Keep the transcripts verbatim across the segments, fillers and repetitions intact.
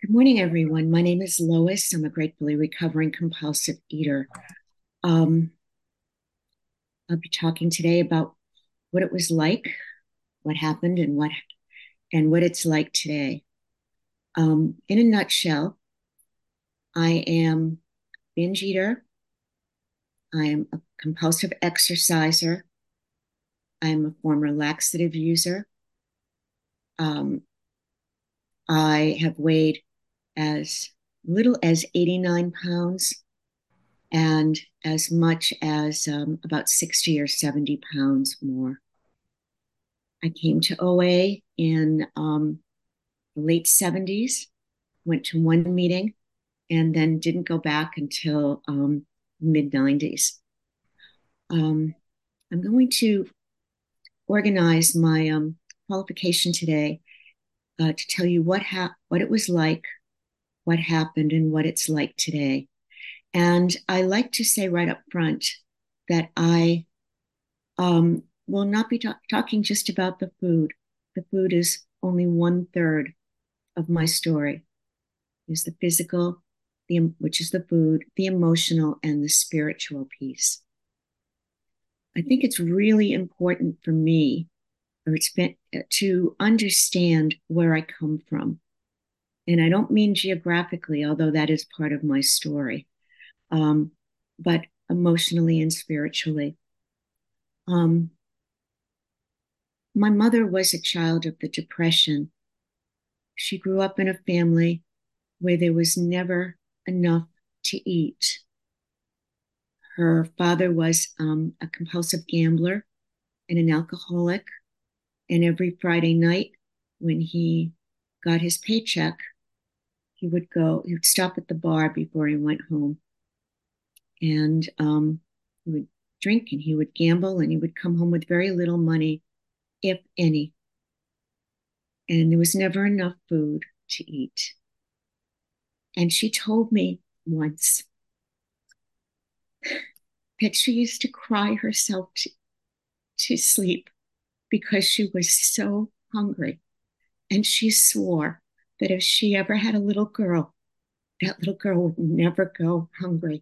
Good morning, everyone. My name is Lois. I'm a gratefully recovering compulsive eater. Um, I'll be talking today about what it was like, what happened, and what and what it's like today. Um, in a nutshell, I am binge eater. I am a compulsive exerciser. I am a former laxative user. Um, I have weighed as little as eighty-nine pounds and as much as um, about sixty or seventy pounds more. I came to O A in um, the late seventies, went to one meeting, and then didn't go back until um, mid nineties. Um, I'm going to organize my um, qualification today uh, to tell you what ha- what it was like, what happened, and what it's like today. And I like to say right up front that I um, will not be ta- talking just about the food. The food is only one third of my story. Is the physical, the which is the food, the emotional, and the spiritual piece. I think it's really important for me, or it's been to understand where I come from, and I don't mean geographically, although that is part of my story, um, but emotionally and spiritually. Um, my mother was a child of the Depression. She grew up in a family where there was never enough to eat. Her father was um, a compulsive gambler and an alcoholic. And every Friday night, when he got his paycheck, he would go, he would stop at the bar before he went home. And um, he would drink and he would gamble and he would come home with very little money, if any. And there was never enough food to eat. And she told me once that she used to cry herself to, to sleep because she was so hungry. And she swore that if she ever had a little girl, that little girl would never go hungry.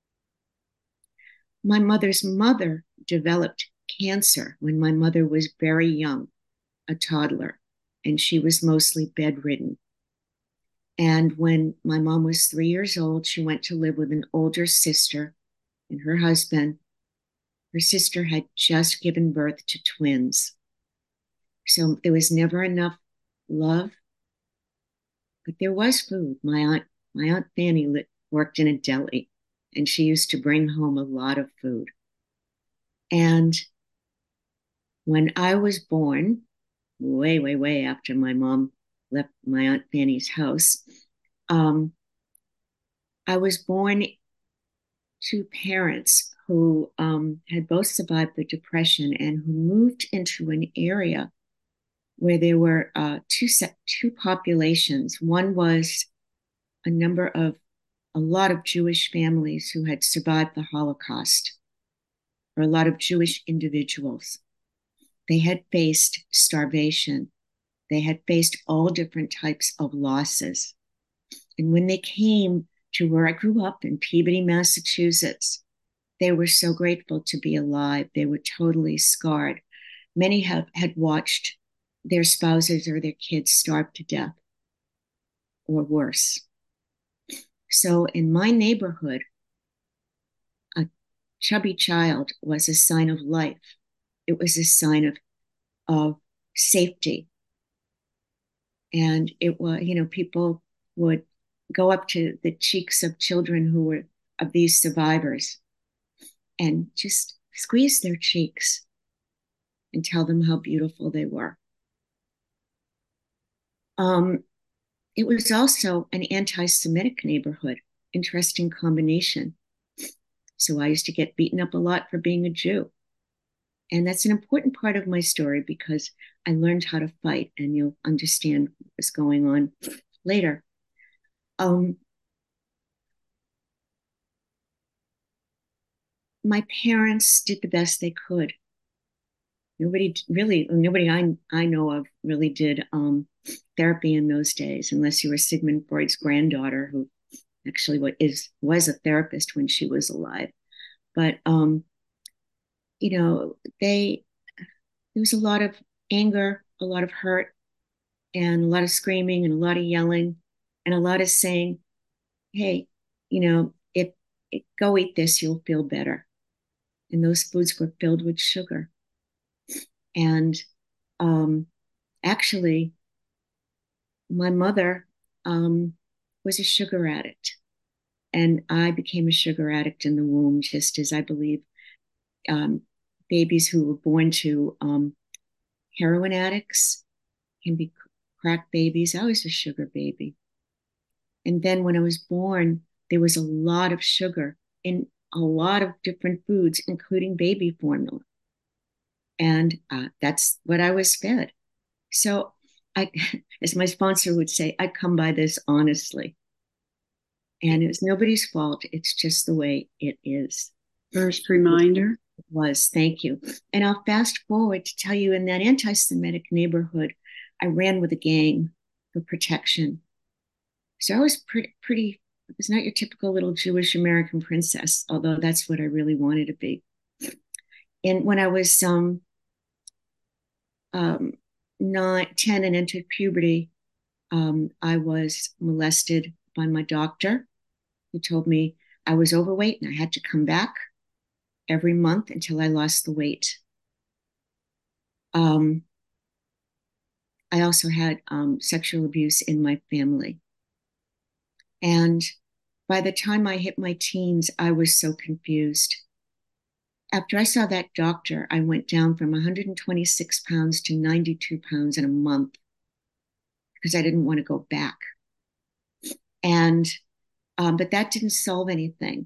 My mother's mother developed cancer when my mother was very young, a toddler, and she was mostly bedridden. And when my mom was three years old, she went to live with an older sister and her husband. Her sister had just given birth to twins. So there was never enough love, but there was food. My aunt, my aunt Fanny lit, worked in a deli, and she used to bring home a lot of food. And when I was born, way, way, way after my mom left my aunt Fanny's house, um, I was born to parents who um, had both survived the Depression and who moved into an area where there were uh, two set, two populations. One was a number of a lot of Jewish families who had survived the Holocaust, or a lot of Jewish individuals. They had faced starvation. They had faced all different types of losses. And when they came to where I grew up in Peabody, Massachusetts, they were so grateful to be alive. They were totally scarred. Many have had watched their spouses or their kids starve to death or worse. So in my neighborhood, a chubby child was a sign of life. It was a sign of, of safety. And it was, you know, people would go up to the cheeks of children who were of these survivors and just squeeze their cheeks and tell them how beautiful they were. Um, it was also an anti Semitic neighborhood. Interesting combination. So I used to get beaten up a lot for being a Jew. And that's an important part of my story because I learned how to fight, and you'll understand what's going on later. Um, my parents did the best they could. Nobody really, nobody I I know of really did um, therapy in those days, unless you were Sigmund Freud's granddaughter, who actually what is was a therapist when she was alive. But um, you know, they there was a lot of anger, a lot of hurt, and a lot of screaming and a lot of yelling, and a lot of saying, "Hey, you know, if, if go eat this, you'll feel better." And those foods were filled with sugar. And um, actually, my mother um, was a sugar addict, and I became a sugar addict in the womb, just as I believe um, babies who were born to um, heroin addicts can be crack babies. I was a sugar baby. And then when I was born, there was a lot of sugar in a lot of different foods, including baby formula. And uh, that's what I was fed. So I, as my sponsor would say, I come by this honestly. And it's nobody's fault. It's just the way it is. First reminder. It was. Thank you. And I'll fast forward to tell you in that anti Semitic neighborhood, I ran with a gang for protection. So I was pretty, pretty, I was not your typical little Jewish American princess, although that's what I really wanted to be. And when I was um, um, not ten and entered puberty, um, I was molested by my doctor, who told me I was overweight and I had to come back every month until I lost the weight. Um, I also had um, sexual abuse in my family. And by the time I hit my teens, I was so confused. After I saw that doctor, I went down from one hundred twenty-six pounds to ninety-two pounds in a month because I didn't want to go back. And, um, but that didn't solve anything.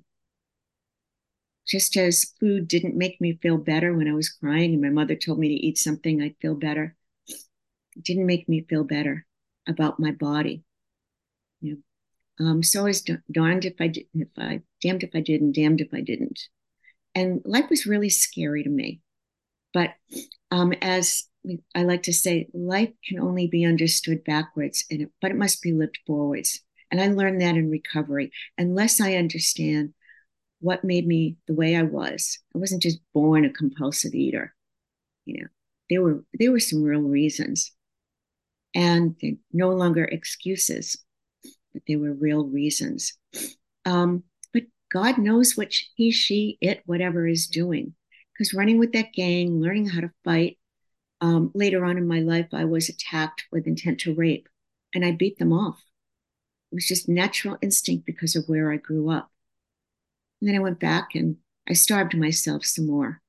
Just as food didn't make me feel better when I was crying and my mother told me to eat something, I'd feel better. It didn't make me feel better about my body. You know? Um, so I was darned if I did, if I damned if I did, and damned if I didn't. And life was really scary to me. But um, as I like to say, life can only be understood backwards, and it, but it must be lived forwards. And I learned that in recovery. Unless I understand what made me the way I was, I wasn't just born a compulsive eater. You know, there were there were some real reasons, and they're no longer excuses, but they were real reasons. Um, but God knows what he, she, it, whatever is doing. Because running with that gang, learning how to fight, um, later on in my life, I was attacked with intent to rape, and I beat them off. It was just natural instinct because of where I grew up. And then I went back and I starved myself some more.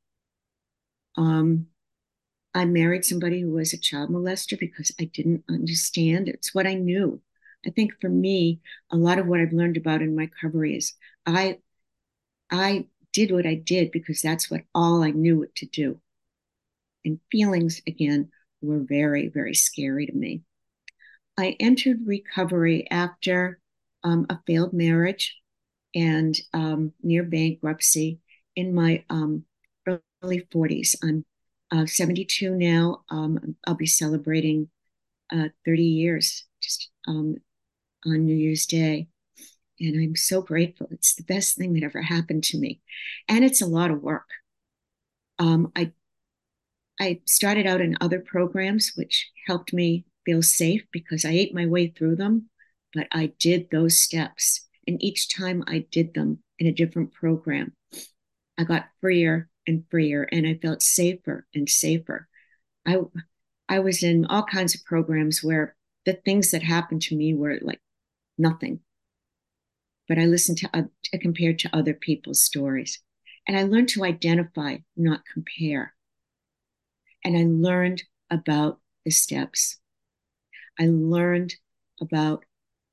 Um, I married somebody who was a child molester because I didn't understand. It's what I knew. I think for me, a lot of what I've learned about in my recovery is I I did what I did because that's what all I knew what to do. And feelings again were very, very scary to me. I entered recovery after um, a failed marriage and um, near bankruptcy in my um, early forties. I'm uh, seventy-two now. Um, I'll be celebrating uh, thirty years just um, on New Year's Day. And I'm so grateful. It's the best thing that ever happened to me. And it's a lot of work. Um, I, I started out in other programs, which helped me feel safe because I ate my way through them. But I did those steps. And each time I did them in a different program, I got freer and freer and I felt safer and safer. I I was in all kinds of programs where the things that happened to me were like nothing. But I listened to uh, compared to other people's stories. And I learned to identify, not compare. And I learned about the steps. I learned about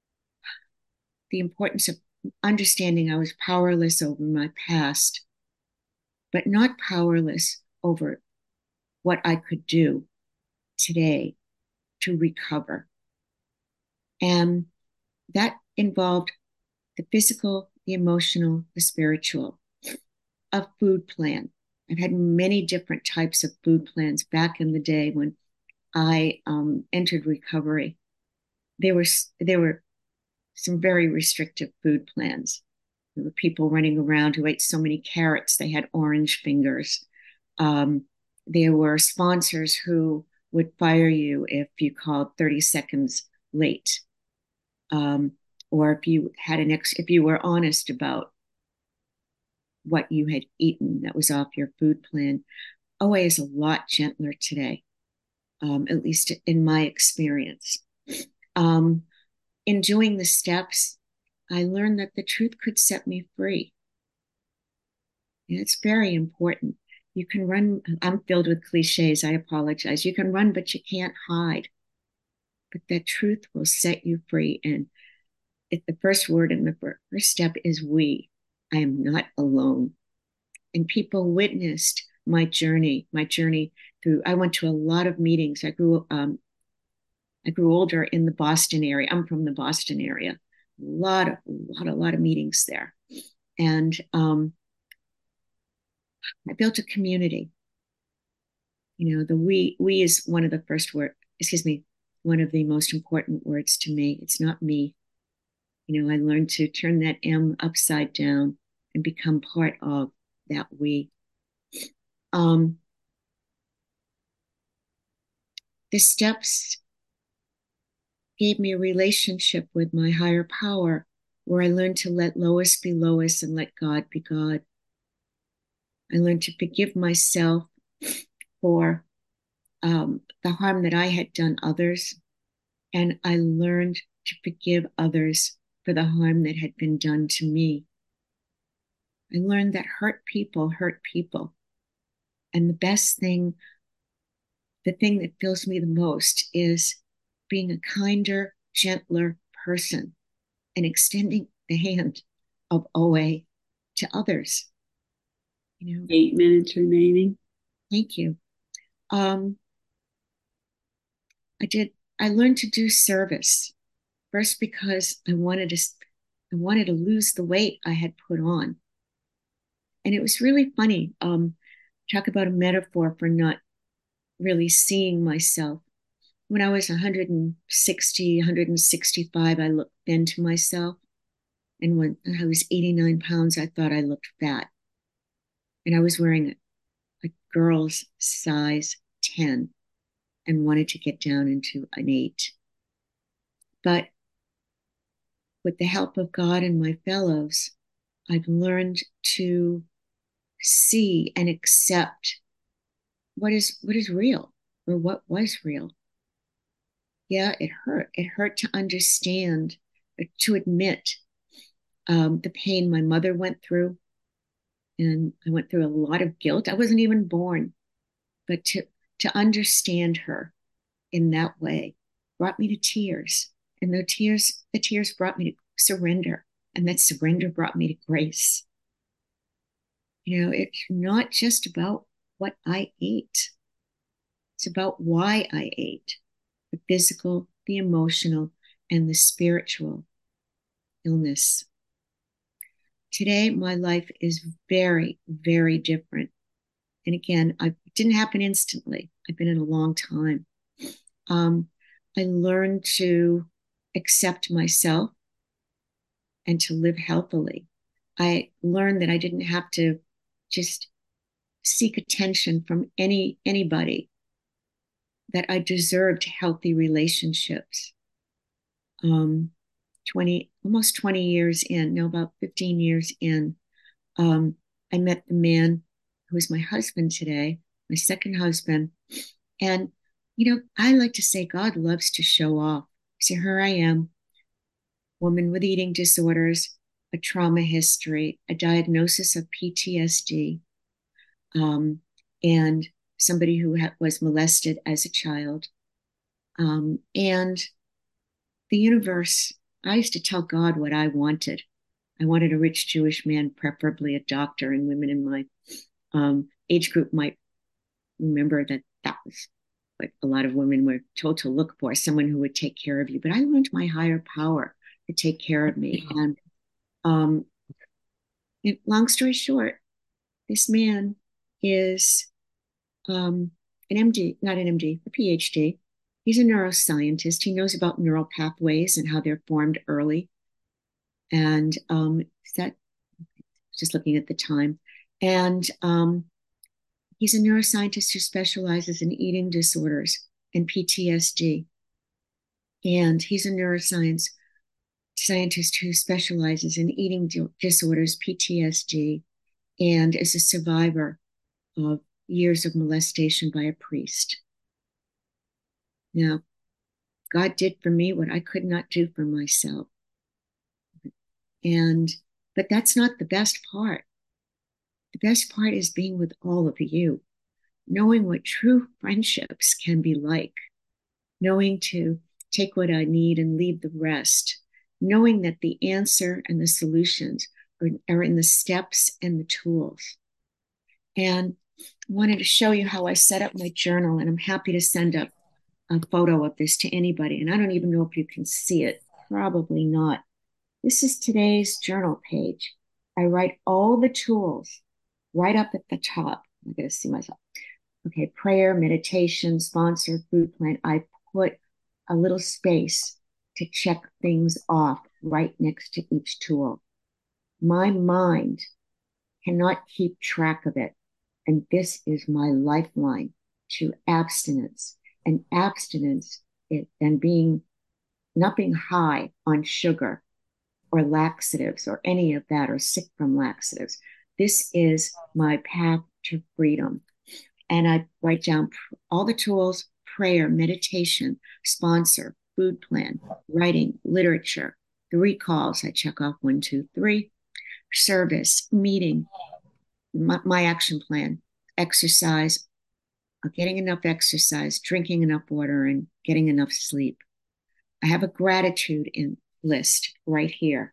the importance of understanding I was powerless over my past, but not powerless over what I could do today to recover. And that involved the physical, the emotional, the spiritual, a food plan, I've had many different types of food plans back in the day when I um, entered recovery. There were there were some very restrictive food plans. There were people running around who ate so many carrots they had orange fingers. Um, there were sponsors who would fire you if you called thirty seconds late, um, or if you had an ex if you were honest about what you had eaten that was off your food plan. O A is a lot gentler today, um, at least in my experience. Um, in doing the steps, I learned that the truth could set me free. And it's very important. You can run, I'm filled with cliches, I apologize. You can run, but you can't hide. But that truth will set you free. And if the first word in the first step is we. I am not alone. And people witnessed my journey, my journey through, I went to a lot of meetings. I grew, um, I grew older in the Boston area. I'm from the Boston area. A lot of, a lot, a lot of meetings there. And um, I built a community. You know, the we, we is one of the first word, excuse me, one of the most important words to me. It's not me. You know, I learned to turn that M upside down and become part of that we. Um, the steps gave me a relationship with my higher power where I learned to let Lois be Lois and let God be God. I learned to forgive myself for um, the harm that I had done others. And I learned to forgive others for the harm that had been done to me. I learned that hurt people hurt people. And the best thing, the thing that fills me the most is being a kinder, gentler person and extending the hand of O A to others. You know, Eight minutes remaining. thank you. Um, I did. I learned to do service first because I wanted to. I wanted to lose the weight I had put on, and it was really funny. Um, talk about a metaphor for not really seeing myself. When I was one hundred sixty, one hundred sixty-five, I looked thin to myself. And when I was eighty-nine pounds, I thought I looked fat. And I was wearing a, a girl's size ten and wanted to get down into an eight. But with the help of God and my fellows, I've learned to see and accept what is what is real or what was real. Yeah, it hurt. It hurt to understand, to admit um, the pain my mother went through. And I went through a lot of guilt. I wasn't even born, but to, to understand her in that way brought me to tears. And the tears, the tears brought me to surrender. And that surrender brought me to grace. You know, it's not just about what I ate. It's about why I ate, the physical, the emotional, and the spiritual illness. Today, my life is very, very different. And again, I, it didn't happen instantly. I've been in a long time. Um, I learned to accept myself and to live healthily. I learned that I didn't have to just seek attention from any anybody, that I deserved healthy relationships. Um, twenty, almost twenty years in, no, about fifteen years in, um, I met the man who is my husband today, my second husband. And, you know, I like to say God loves to show off. So here I am, woman with eating disorders, a trauma history, a diagnosis of P T S D, um, and somebody who ha- was molested as a child. Um, and the universe, I used to tell God what I wanted. I wanted a rich Jewish man, preferably a doctor, and women in my um, age group might remember that that was what a lot of women were told to look for, someone who would take care of you. But I learned my higher power to take care of me. And um, it, long story short, this man is um, an M D, not an M D, a P H D. He's a neuroscientist. He knows about neural pathways and how they're formed early. And um, is that just looking at the time? And um, he's a neuroscientist who specializes in eating disorders and P T S D. And he's a neuroscience scientist who specializes in eating disorders, P T S D, and is a survivor of years of molestation by a priest. Now, God did for me what I could not do for myself. And, but that's not the best part. The best part is being with all of you, knowing what true friendships can be like, knowing to take what I need and leave the rest, knowing that the answer and the solutions are, are in the steps and the tools. And I wanted to show you how I set up my journal, and I'm happy to send up a photo of this to anybody. And I don't even know if you can see it. Probably not. This is today's journal page. I write all the tools right up at the top. I'm going to see myself. Okay, prayer, meditation, sponsor, food plan. I put a little space to check things off right next to each tool. My mind cannot keep track of it. And this is my lifeline to abstinence. And abstinence is, and being not being high on sugar or laxatives or any of that, or sick from laxatives. This is my path to freedom. And I write down all the tools: prayer, meditation, sponsor, food plan, writing, literature, the recalls. I check off one, two, three, service, meeting, my, my action plan, exercise, getting enough exercise, drinking enough water, and getting enough sleep. I have a gratitude in list right here.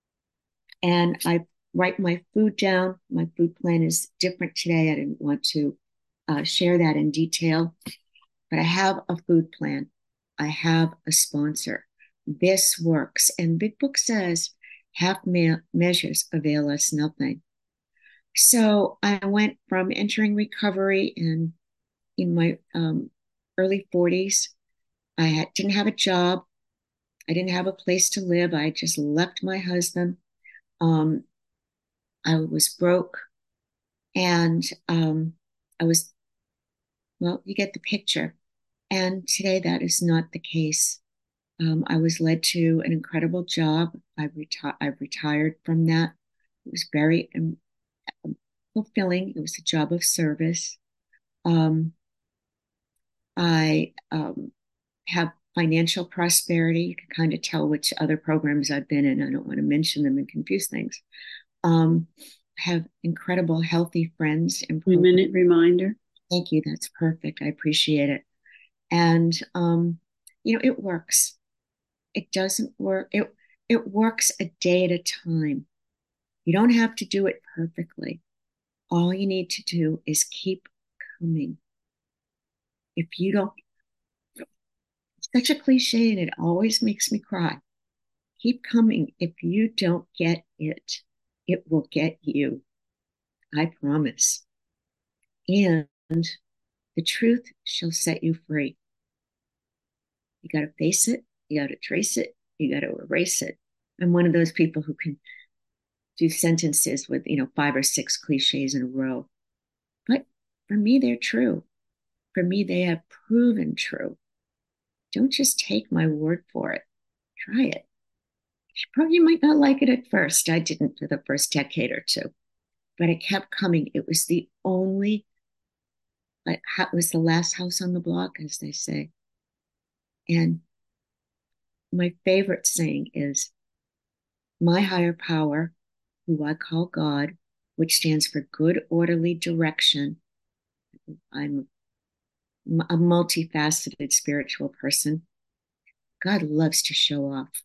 And I write my food down. My food plan is different today. I didn't want to uh, share that in detail, but I have a food plan. I have a sponsor. This works. And Big Book says half me- measures avail us nothing. So I went from entering recovery in in my um, early forties. I had, didn't have a job. I didn't have a place to live. I just left my husband. Um, I was broke, and um, I was, well, you get the picture. And today that is not the case. Um, I was led to an incredible job. I reti- I retired from that. It was very um, fulfilling. It was a job of service. Um, I um, have financial prosperity. You can kind of tell which other programs I've been in. I don't want to mention them and confuse things. Um, I have incredible, healthy friends and Three programs. minute reminder. Thank you. That's perfect. I appreciate it. And um, you know, it works. It doesn't work. It it works a day at a time. You don't have to do it perfectly. All you need to do is keep coming. If you don't, it's such a cliche and it always makes me cry. Keep coming. If you don't get it, it will get you. I promise. And the truth shall set you free. You got to face it. You got to trace it. You got to erase it. I'm one of those people who can do sentences with, you know, five or six cliches in a row. But for me, they're true. For me, they have proven true. Don't just take my word for it. Try it. You probably might not like it at first. I didn't for the first decade or two, but it kept coming. It was the only, like, it was the last house on the block, as they say. And my favorite saying is, my higher power, who I call God, which stands for good, orderly direction. I'm a multifaceted spiritual person. God loves to show off.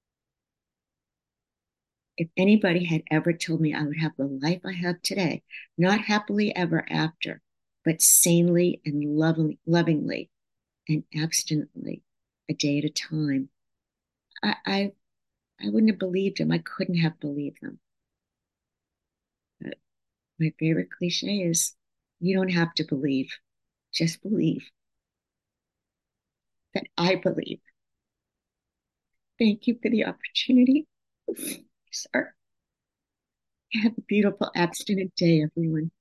If anybody had ever told me I would have the life I have today, not happily ever after, but sanely and lovingly, lovingly and abstinently, a day at a time, I, I, I wouldn't have believed him. I couldn't have believed them. But my favorite cliche is, You don't have to believe. Just believe that I believe. Thank you for the opportunity. Sir, have a beautiful abstinent day, everyone.